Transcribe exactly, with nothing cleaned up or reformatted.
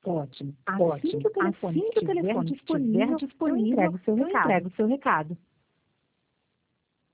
Ótimo, Assim ótimo. que o telefone Assim que o estiver telefone disponível, estiver disponível, eu entrego o seu eu recado. entrego o seu recado.